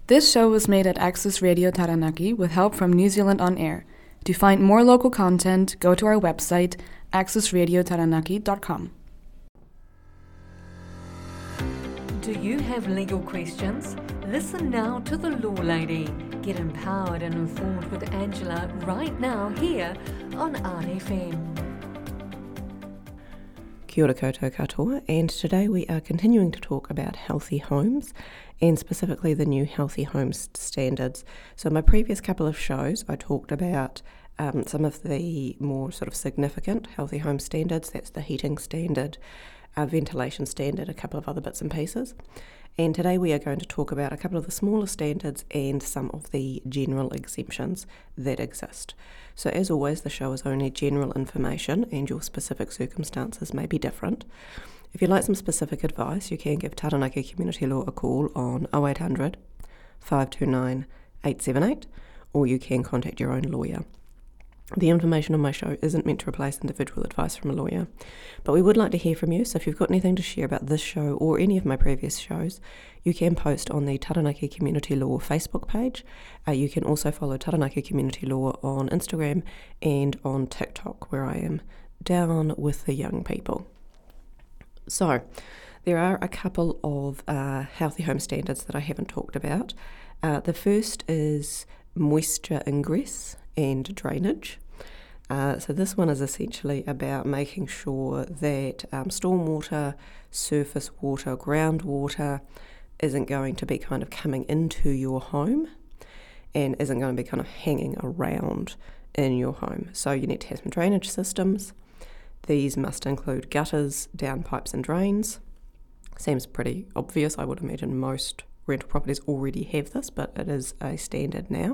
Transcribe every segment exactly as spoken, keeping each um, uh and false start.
This show was made at Access Radio Taranaki with help from New Zealand On Air. To find more local content, go to our website, access radio taranaki dot com. Do you have legal questions? Listen now to The Law Lady. Get empowered and informed with Angela right now here on R F M. Kia ora koutou katoa, and today we are continuing to talk about healthy homes and specifically the new Healthy Homes Standards. So in my previous couple of shows I talked about um, some of the more sort of significant Healthy Home Standards. That's the heating standard, uh, ventilation standard, a couple of other bits and pieces. And today we are going to talk about a couple of the smaller standards and some of the general exemptions that exist. So as always, the show is only general information and your specific circumstances may be different. If you'd like some specific advice, you can give Taranaki Community Law a call on oh eight hundred, five two nine, eight seven eight, or you can contact your own lawyer. The information on my show isn't meant to replace individual advice from a lawyer, but we would like to hear from you, so if you've got anything to share about this show or any of my previous shows, you can post on the Taranaki Community Law Facebook page. Uh, you can also follow Taranaki Community Law on Instagram and on TikTok, where I am down with the young people. So, there are a couple of uh, healthy home standards that I haven't talked about. Uh, the first is moisture ingress and drainage. Uh, so this one is essentially about making sure that um, stormwater, surface water, groundwater isn't going to be kind of coming into your home and isn't going to be kind of hanging around in your home. So you need to have some drainage systems. These must include gutters, downpipes and drains. Seems pretty obvious. I would imagine most rental properties already have this, but it is a standard now.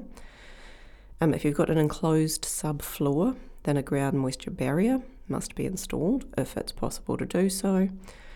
Um, if you've got an enclosed subfloor, then a ground moisture barrier must be installed if it's possible to do so.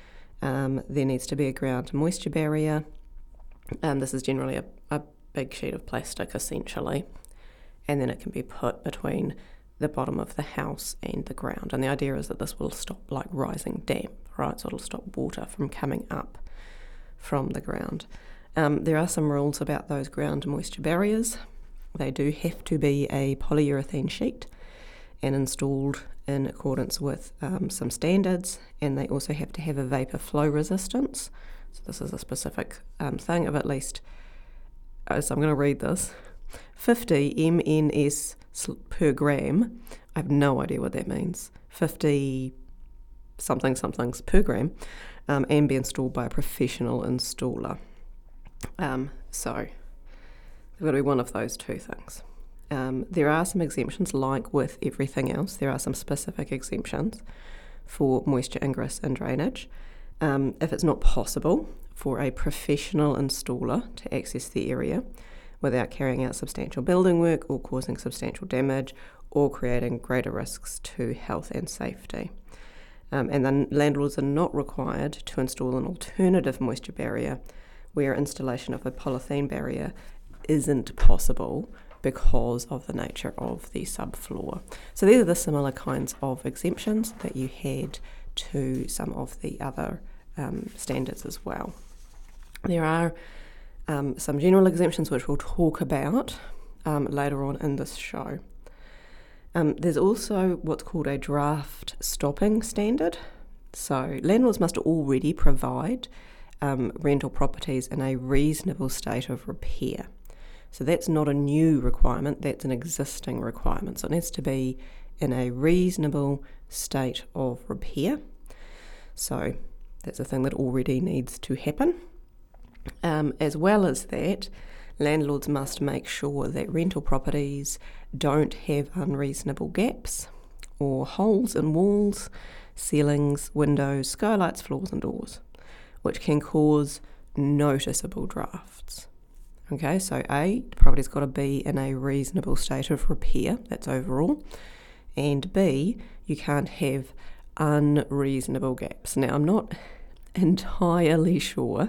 Um, there needs to be a ground moisture barrier. Um, this is generally a, a big sheet of plastic essentially, and then it can be put between the bottom of the house and the ground. And the idea is that this will stop like rising damp, right? So it'll stop water from coming up from the ground. Um, there are some rules about those ground moisture barriers. They do have to be a polyurethane sheet and installed in accordance with um, some standards, and they also have to have a vapour flow resistance. So this is a specific um, thing of at least, uh, so I'm going to read this, fifty M N S per gram. I have no idea what that means. fifty something somethings per gram, um, and be installed by a professional installer. Um, so It's got to be one of those two things. Um, there are some exemptions, like with everything else. There are some specific exemptions for moisture ingress and drainage. Um, if it's not possible for a professional installer to access the area without carrying out substantial building work or causing substantial damage or creating greater risks to health and safety. Um, and then landlords are not required to install an alternative moisture barrier where installation of a polythene barrier isn't possible because of the nature of the subfloor. So these are the similar kinds of exemptions that you had to some of the other um, standards as well. There are um, some general exemptions which we'll talk about um, later on in this show. Um, there's also what's called a draft stopping standard. So landlords must already provide um, rental properties in a reasonable state of repair. So that's not a new requirement, that's an existing requirement. So it needs to be in a reasonable state of repair. So that's a thing that already needs to happen. Um, as well as that, landlords must make sure that rental properties don't have unreasonable gaps or holes in walls, ceilings, windows, skylights, floors and doors, which can cause noticeable drafts. Okay, so A, the property's got to be in a reasonable state of repair, that's overall, and B, you can't have unreasonable gaps. Now, I'm not entirely sure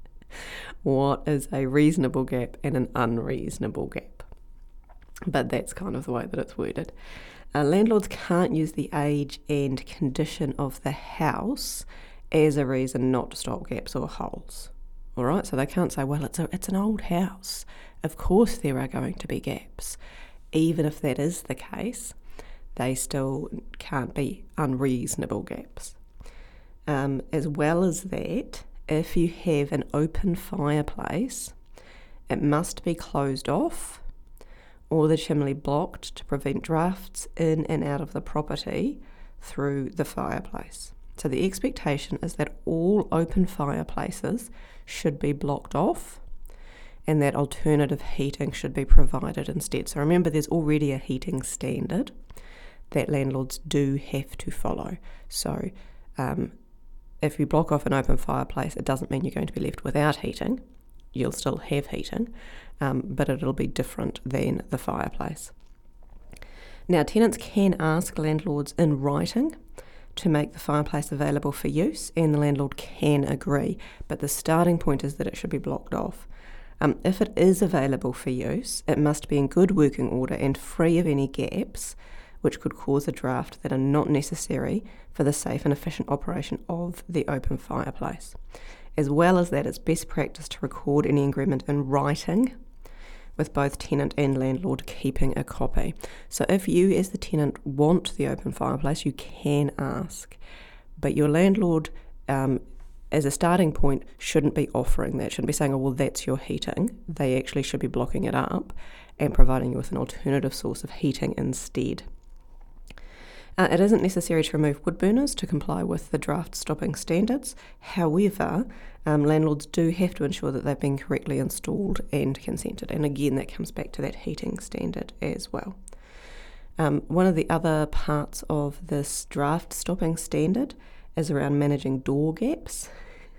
what is a reasonable gap and an unreasonable gap, but that's kind of the way that it's worded. Uh, landlords can't use the age and condition of the house as a reason not to stop gaps or holes. all right? So they can't say, well, it's a, it's an old house. Of course there are going to be gaps. Even if that is the case, they still can't be unreasonable gaps. Um, as well as that, if you have an open fireplace, it must be closed off or the chimney blocked to prevent drafts in and out of the property through the fireplace. So the expectation is that all open fireplaces should be blocked off and that alternative heating should be provided instead. So remember, there's already a heating standard that landlords do have to follow. So um, if you block off an open fireplace, it doesn't mean you're going to be left without heating. You'll still have heating, um, but it'll be different than the fireplace. Now, tenants can ask landlords in writing to make the fireplace available for use, and the landlord can agree, but the starting point is that it should be blocked off. Um, if it is available for use, it must be in good working order and free of any gaps which could cause a draft that are not necessary for the safe and efficient operation of the open fireplace. As well as that, it's best practice to record any agreement in writing, with both tenant and landlord keeping a copy. So if you as the tenant want the open fireplace, you can ask, but your landlord, um, as a starting point, shouldn't be offering that, shouldn't be saying, oh, well, that's your heating. They actually should be blocking it up and providing you with an alternative source of heating instead. Uh, it isn't necessary to remove wood burners to comply with the draft stopping standards. However, um, landlords do have to ensure that they've been correctly installed and consented. And again, that comes back to that heating standard as well. Um, one of the other parts of this draft stopping standard is around managing door gaps.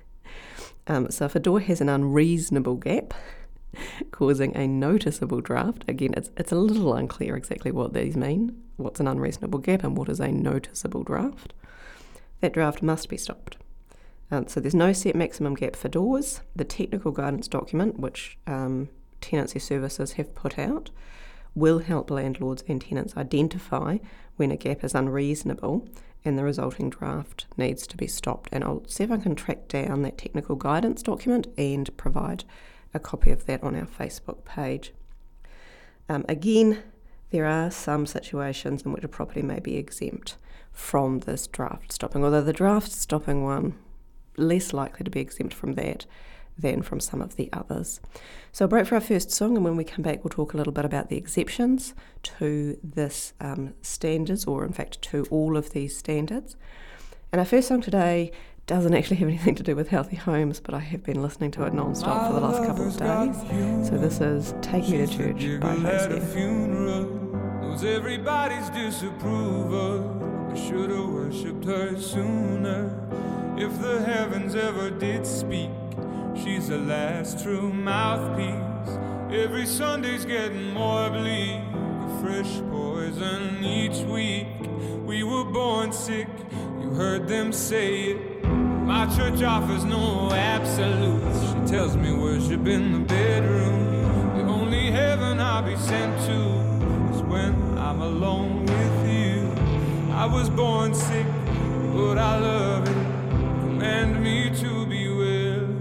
Um, so if a door has an unreasonable gap, causing a noticeable draft. Again, it's it's a little unclear exactly what these mean. What's an unreasonable gap and what is a noticeable draft? That draft must be stopped. Um, so there's no set maximum gap for doors. The technical guidance document, which um, tenancy services have put out, will help landlords and tenants identify when a gap is unreasonable and the resulting draft needs to be stopped. And I'll see if I can track down that technical guidance document and provide a copy of that on our Facebook page. Um, again, there are some situations in which a property may be exempt from this draft stopping, although the draft stopping one, less likely to be exempt from that than from some of the others. So a break for our first song, and when we come back we'll talk a little bit about the exceptions to this um, standards, or in fact to all of these standards. And our first song today doesn't actually have anything to do with healthy homes, but I have been listening to it non-stop for the last couple of days. So this is Take Me to Church by Hosier. Knows everybody's disapproval. I should have worshipped her sooner. If the heavens ever did speak, she's the last true mouthpiece. Every Sunday's getting more bleak, a fresh poison each week. We were born sick, you heard them say it. My church offers no absolutes. She tells me worship in the bedroom. The only heaven I'll be sent to is when I'm alone with you. I was born sick, but I love it. Command me to be well.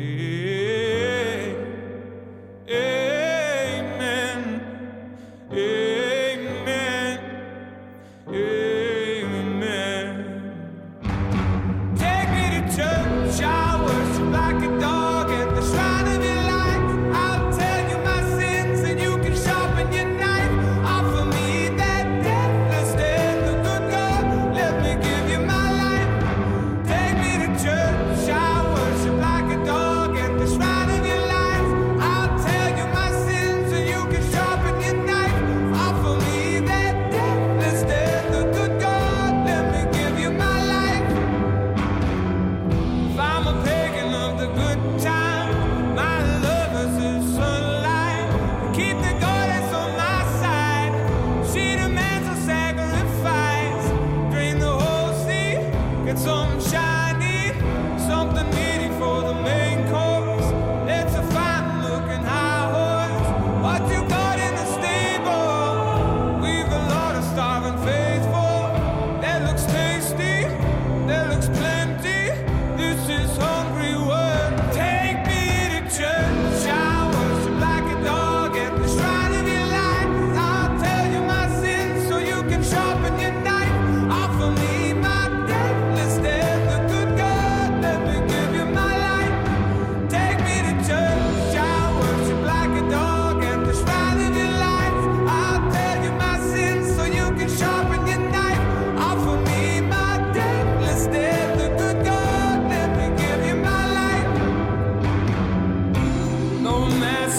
Amen. Amen. Amen. Take me to church. I worship like a dog at the shrine of your light. I'll tell you my sins and you can sharpen your knife. Offer me that deathless death, the good God. Let me give you my life. Take me to church. I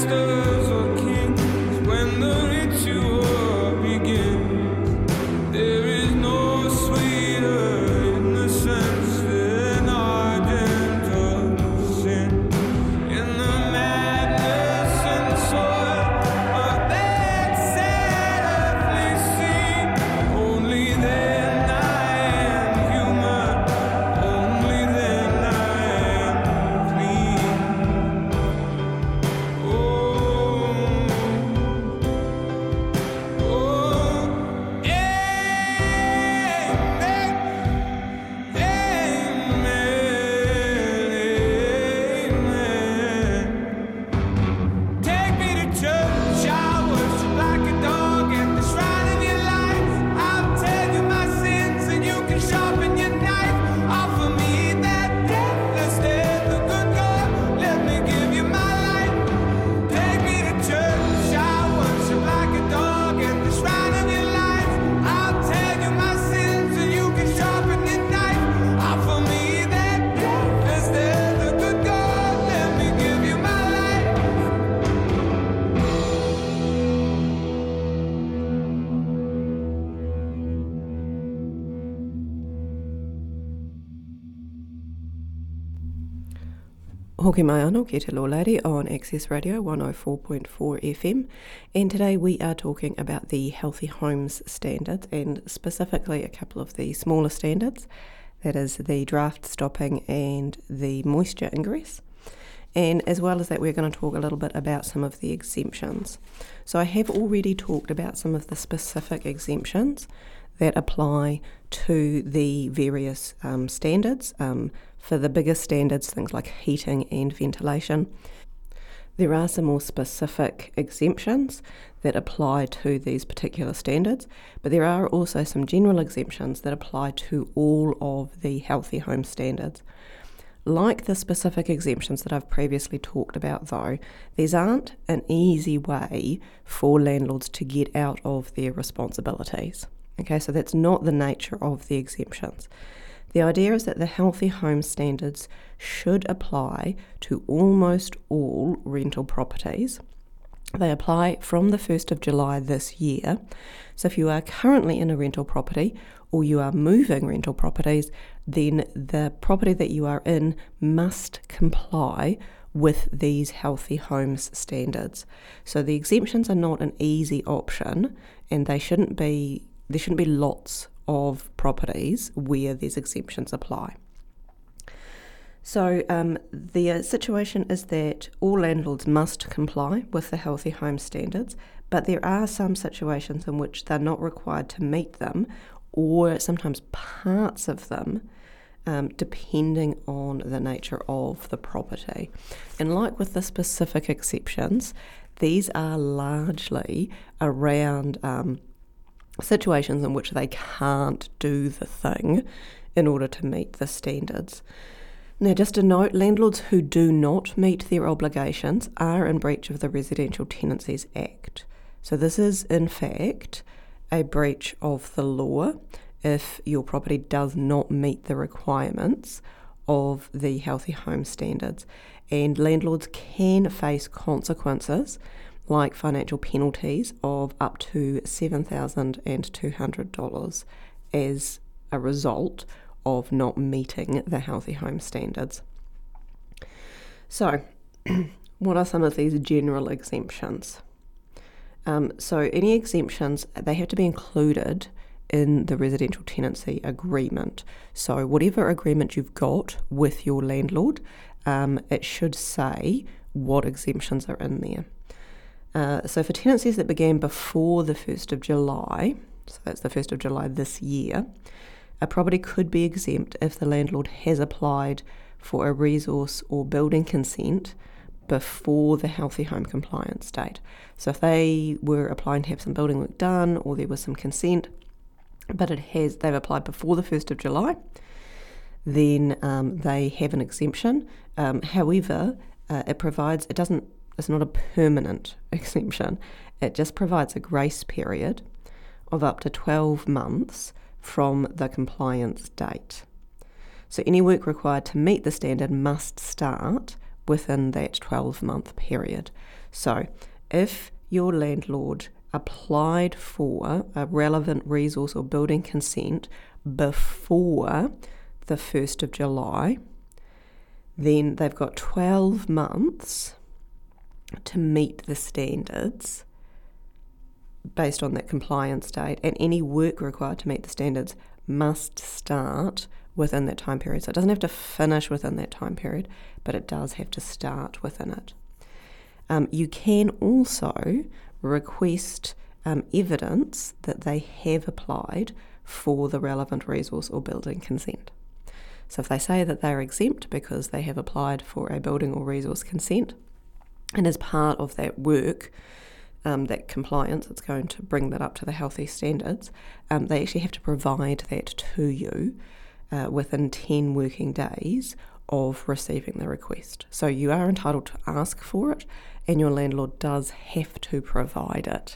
masters or kings when the ritual begins. There is no sweeter innocence than our gentle sin. In the madness and soil of that sad earthly sea, only then I am human, only then I am clean. Oh, oh, amen, amen. Take me to church, I worship like a dog at the shrine of your life. I'll tell you my sins and you can sharpen your knife. Offer me that death instead, the good God, let me give you my life. Take me to church, I worship like a dog at the shrine of your life. I'll tell you my sins and you can sharpen your knife. Offer me that death instead, the good God, let me give you my life. Hoki mai anō ki te Law Lady on Access Radio one oh four point four F M, and today we are talking about the Healthy Homes Standards, and specifically a couple of the smaller standards, that is the draft stopping and the moisture ingress. And as well as that, we're going to talk a little bit about some of the exemptions. So I have already talked about some of the specific exemptions that apply to the various um, standards. Um, for the bigger standards, things like heating and ventilation, there are some more specific exemptions that apply to these particular standards, but there are also some general exemptions that apply to all of the Healthy Home Standards. Like the specific exemptions that I've previously talked about though, these aren't an easy way for landlords to get out of their responsibilities. Okay, so that's not the nature of the exemptions. The idea is that the Healthy Home Standards should apply to almost all rental properties. They apply from the first of July this year. So if you are currently in a rental property or you are moving rental properties, then the property that you are in must comply with these Healthy Homes Standards. So the exemptions are not an easy option, and they shouldn't be, there shouldn't be lots of properties where these exemptions apply. So um, the uh, situation is that all landlords must comply with the Healthy Home Standards, but there are some situations in which they're not required to meet them, or sometimes parts of them, um, depending on the nature of the property. And like with the specific exceptions, these are largely around um, situations in which they can't do the thing in order to meet the standards. Now, just a note, landlords who do not meet their obligations are in breach of the Residential Tenancies Act. So this is, in fact, a breach of the law if your property does not meet the requirements of the Healthy Home Standards. And landlords can face consequences like financial penalties of up to seven thousand two hundred dollars as a result of not meeting the Healthy Home Standards. So, what are some of these general exemptions? Um, so any exemptions, they have to be included in the residential tenancy agreement. So whatever agreement you've got with your landlord, um, it should say what exemptions are in there. Uh, so for tenancies that began before the first of July, so that's the first of July this year, a property could be exempt if the landlord has applied for a resource or building consent before the Healthy Home compliance date. So if they were applying to have some building work done, or there was some consent, but it has they've applied before the first of July, then um, they have an exemption. Um, however, uh, it provides it doesn't it's not a permanent exemption. It just provides a grace period of up to twelve months from the compliance date. So any work required to meet the standard must start within that twelve-month period. So if your landlord applied for a relevant resource or building consent before the first of July, then they've got twelve months to meet the standards based on that compliance date, and any work required to meet the standards must start within that time period. So it doesn't have to finish within that time period, but it does have to start within it. Um, you can also request um, evidence that they have applied for the relevant resource or building consent. So if they say that they're exempt because they have applied for a building or resource consent, and as part of that work, um, that compliance, it's going to bring that up to the healthy standards, um, they actually have to provide that to you uh, within ten working days of receiving the request. So you are entitled to ask for it, and your landlord does have to provide it.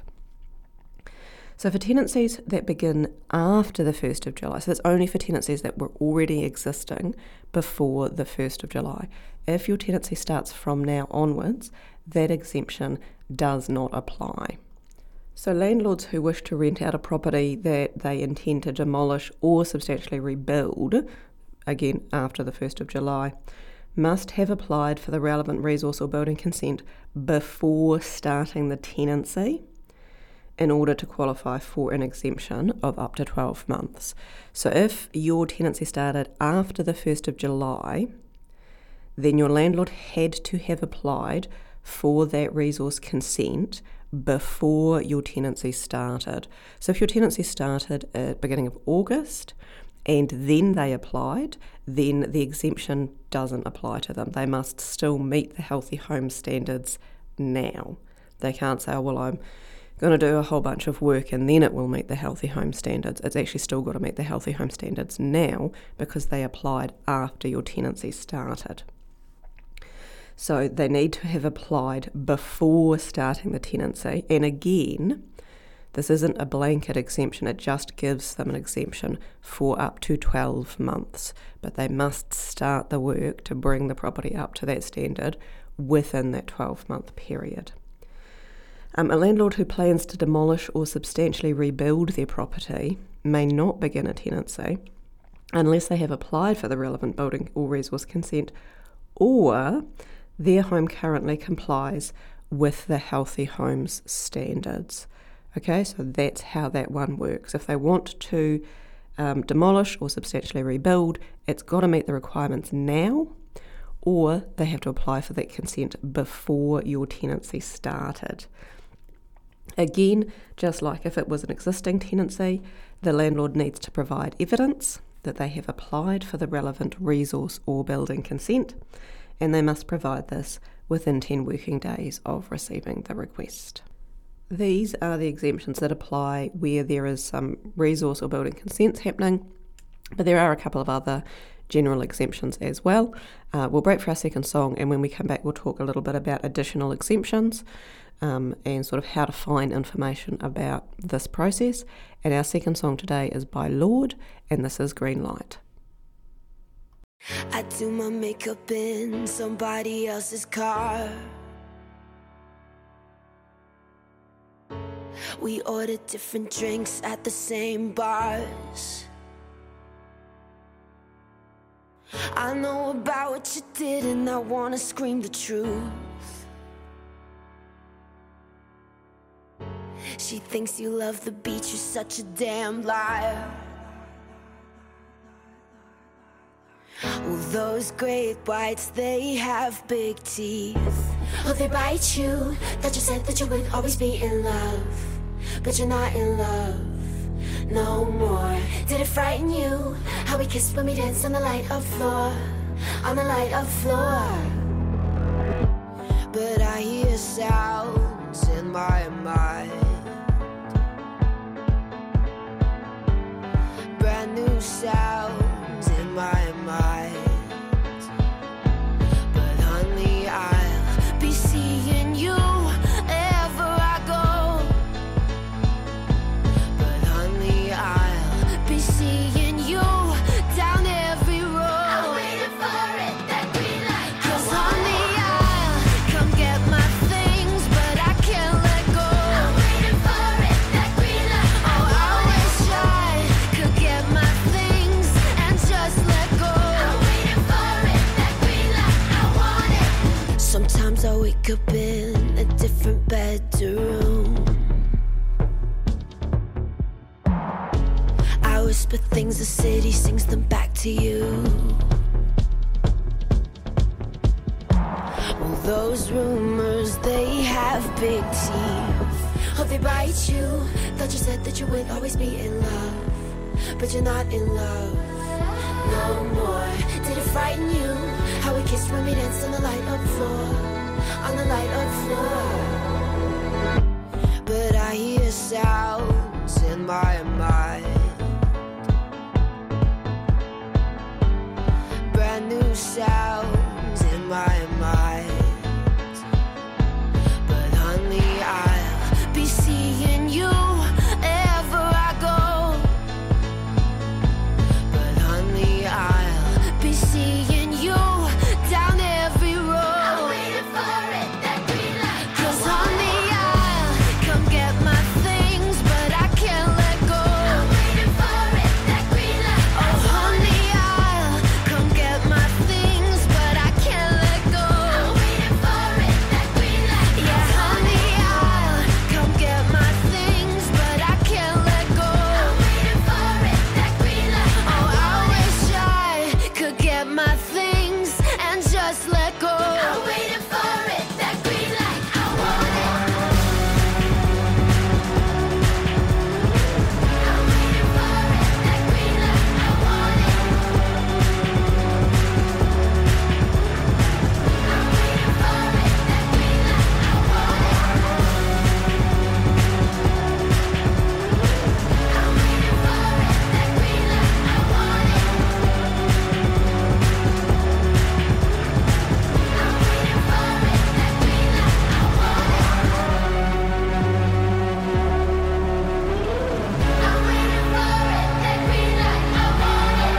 So for tenancies that begin after the first of July, so that's only for tenancies that were already existing before the first of July. If your tenancy starts from now onwards, that exemption does not apply. So landlords who wish to rent out a property that they intend to demolish or substantially rebuild, again after the first of July, must have applied for the relevant resource or building consent before starting the tenancy in order to qualify for an exemption of up to twelve months. So if your tenancy started after the first of July, then your landlord had to have applied for that resource consent before your tenancy started. So if your tenancy started at the beginning of August and then they applied, then the exemption doesn't apply to them. They must still meet the Healthy Home standards now. They can't say, oh, well, I'm going to do a whole bunch of work and then it will meet the Healthy Home standards. It's actually still got to meet the Healthy Home standards now because they applied after your tenancy started. So they need to have applied before starting the tenancy. And again, this isn't a blanket exemption, it just gives them an exemption for up to twelve months. But they must start the work to bring the property up to that standard within that twelve-month period. Um, a landlord who plans to demolish or substantially rebuild their property may not begin a tenancy unless they have applied for the relevant building or resource consent, or their home currently complies with the Healthy Homes standards. Okay, so that's how that one works. If they want to um, demolish or substantially rebuild, it's got to meet the requirements now, or they have to apply for that consent before your tenancy started. Again, just like if it was an existing tenancy, the landlord needs to provide evidence that they have applied for the relevant resource or building consent, and they must provide this within ten working days of receiving the request. These are the exemptions that apply where there is some resource or building consents happening, but there are a couple of other general exemptions as well. Uh, we'll break for our second song, and when we come back we'll talk a little bit about additional exemptions um, and sort of how to find information about this process. And our second song today is by Lorde, and this is Green Light. I do my makeup in somebody else's car. We order different drinks at the same bars. I know about what you did and I wanna scream the truth. She thinks you love the beach, you're such a damn liar. Well, those great whites, they have big teeth. Oh, they bite you, that you said that you would always be in love. But you're not in love no more. Did it frighten you, how we kissed when we danced on the light of floor, on the light of floor? But I hear sounds in my mind, brand new sounds in my mind. But honey, I'll be seeing you wherever I go. But honey, I'll be seeing you down every road. I'm waiting for it, that green light. 'Cause honey, I'll come get my things bedroom. I whisper things, the city sings them back to you. All those rumors, they have big teeth. Oh, they bite you. Thought you said that you would always be in love, but you're not in love no more. Did it frighten you how we kissed when we danced on the light up floor, on the light up floor? But I hear sounds in my mind, brand new sounds in my mind. But honey, I'll be seeing you ever I go. But honey, I'll be seeing you down every road. I'm waiting for it, that green light. 'Cause honey, I'll come get my things, but I can't let go. I'm waiting for it, that green light. Oh honey, I'll come get my things, but I can't let go. I'm waiting for it, that green light. Yeah, honey, I'll come get my things, but I can't let go. I'm waiting for it, that green light. Oh, I wish I could get my things and just let go. I'm waiting for it, that green light. I want it. I'm waiting for it, that green light. I want it. I'm waiting for it, that green light. I want it. I'm waiting for it, that green light. I want it. I'm waiting for it, that green light. I want it. I'm waiting for it, that green light. I want it.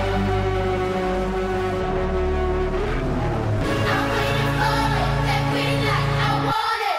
I'm waiting for it, that green light. I want it.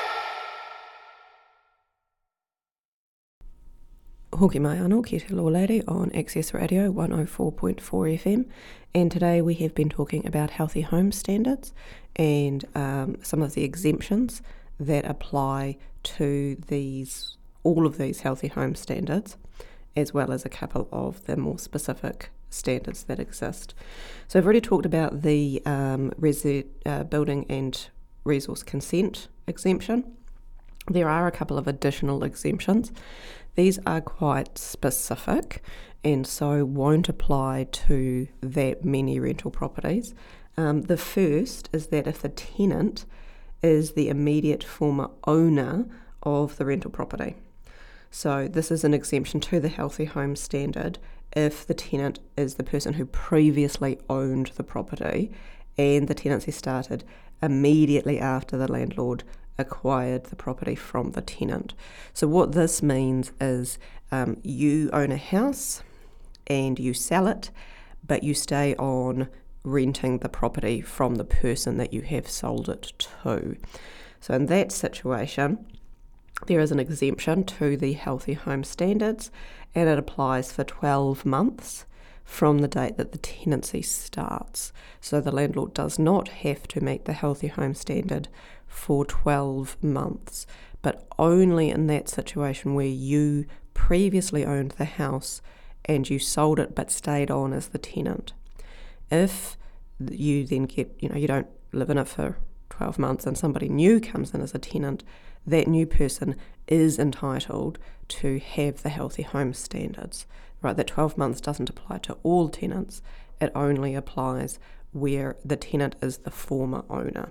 Hoki mai anō ki te Law Lady on Access Radio one oh four point four F M, and today we have been talking about healthy home standards and um, some of the exemptions that apply to these, all of these healthy home standards, as well as a couple of the more specific standards that exist. So I've already talked about the um, resi- uh, building and resource consent exemption. There are a couple of additional exemptions. These are quite specific and so won't apply to that many rental properties. Um, the first is that if the tenant is the immediate former owner of the rental property. So this is an exemption to the healthy home standard if the tenant is the person who previously owned the property and the tenancy started immediately after the landlord acquired the property from the tenant. So what this means is um, you own a house and you sell it, but you stay on renting the property from the person that you have sold it to. So in that situation, there is an exemption to the healthy home standards, and it applies for twelve months from the date that the tenancy starts. So the landlord does not have to meet the healthy home standard for twelve months, but only in that situation where you previously owned the house and you sold it but stayed on as the tenant. If you then get, you know, you don't live in it for twelve months and somebody new comes in as a tenant, that new person is entitled to have the healthy home standards. Right, that twelve months doesn't apply to all tenants, it only applies where the tenant is the former owner.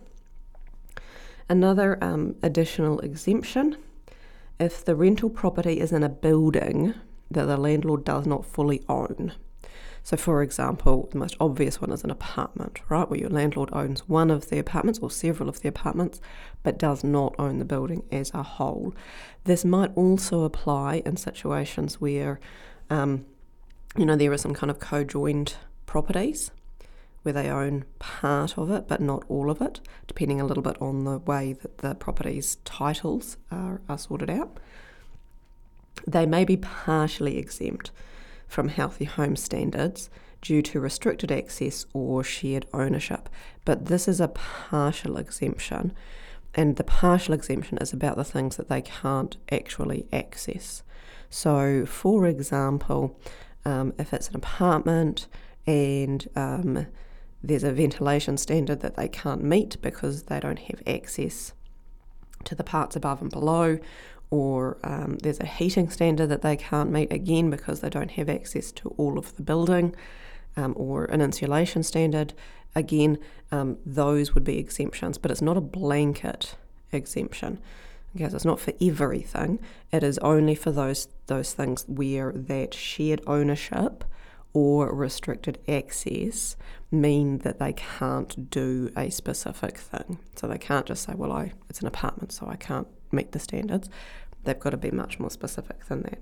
Another um, additional exemption, if the rental property is in a building that the landlord does not fully own. So for example, the most obvious one is an apartment, right, where your landlord owns one of the apartments or several of the apartments, but does not own the building as a whole. This might also apply in situations where Um, you know, there are some kind of co-joined properties where they own part of it but not all of it, depending a little bit on the way that the property's titles are, are sorted out. They may be partially exempt from healthy home standards due to restricted access or shared ownership, but this is a partial exemption And the partial exemption is about the things that they can't actually access. So, for example, um, if it's an apartment and um, there's a ventilation standard that they can't meet because they don't have access to the parts above and below, or um, there's a heating standard that they can't meet, again, because they don't have access to all of the building, um, or an insulation standard, again, um, those would be exemptions, but it's not a blanket exemption. Okay, so it's not for everything. It is only for those those things where that shared ownership or restricted access mean that they can't do a specific thing. So they can't just say, well, I it's an apartment, so I can't meet the standards. They've got to be much more specific than that.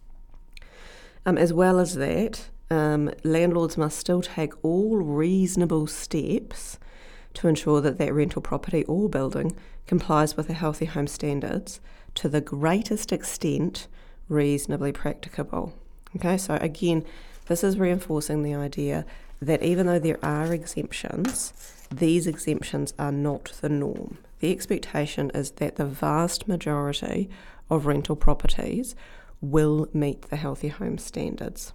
Um, as well as that, um, landlords must still take all reasonable steps to ensure that that rental property or building complies with the Healthy Home Standards to the greatest extent reasonably practicable. Okay, so again, this is reinforcing the idea that even though there are exemptions, these exemptions are not the norm. The expectation is that the vast majority of rental properties will meet the Healthy Home Standards.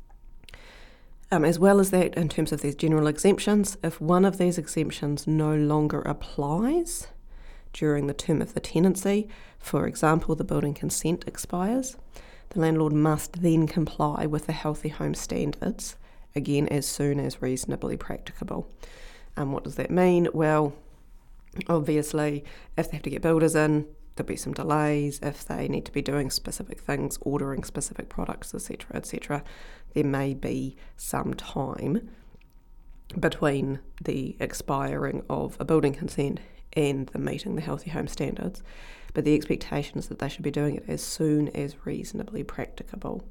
Um, as well as that, in terms of these general exemptions, if one of these exemptions no longer applies during the term of the tenancy, for example, the building consent expires, the landlord must then comply with the Healthy Home Standards, again, as soon as reasonably practicable. Um, what does that mean? Well, obviously, if they have to get builders in, there'll be some delays. If they need to be doing specific things, ordering specific products, et cetera, et cetera, there may be some time between the expiring of a building consent and the meeting the Healthy Home Standards. But the expectation is that they should be doing it as soon as reasonably practicable.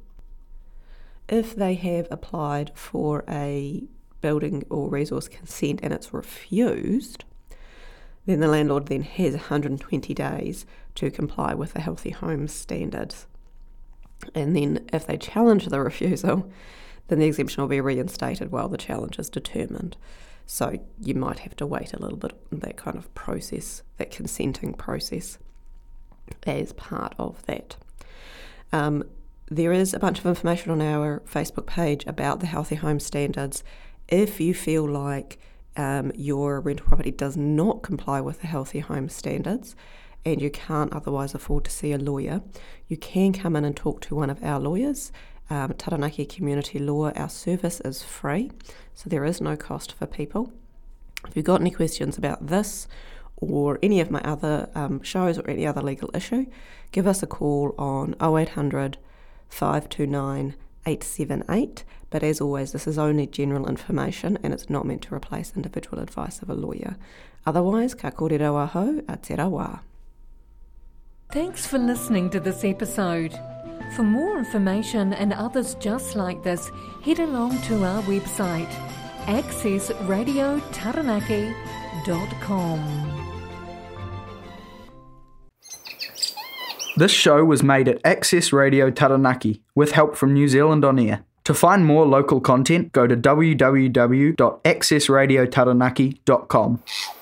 If they have applied for a building or resource consent and it's refused, then the landlord then has one hundred twenty days to comply with the Healthy Home Standards. And then if they challenge the refusal, then the exemption will be reinstated while the challenge is determined. So you might have to wait a little bit on that kind of process, that consenting process, as part of that. Um, there is a bunch of information on our Facebook page about the Healthy Home Standards. If you feel like um, your rental property does not comply with the Healthy Home Standards and you can't otherwise afford to see a lawyer, you can come in and talk to one of our lawyers. Um, Taranaki Community Law, our service is free, so there is no cost for people. If you've got any questions about this or any of my other um, shows or any other legal issue, give us a call on oh eight hundred, five two nine, eight seven eight. But as always, this is only general information and it's not meant to replace individual advice of a lawyer. Otherwise, ka kōrero ahau, a te rawā. Thanks for listening to this episode. For more information and others just like this, head along to our website, access radio taranaki dot com. This show was made at Access Radio Taranaki with help from New Zealand On Air. To find more local content, go to w w w dot access radio taranaki dot com.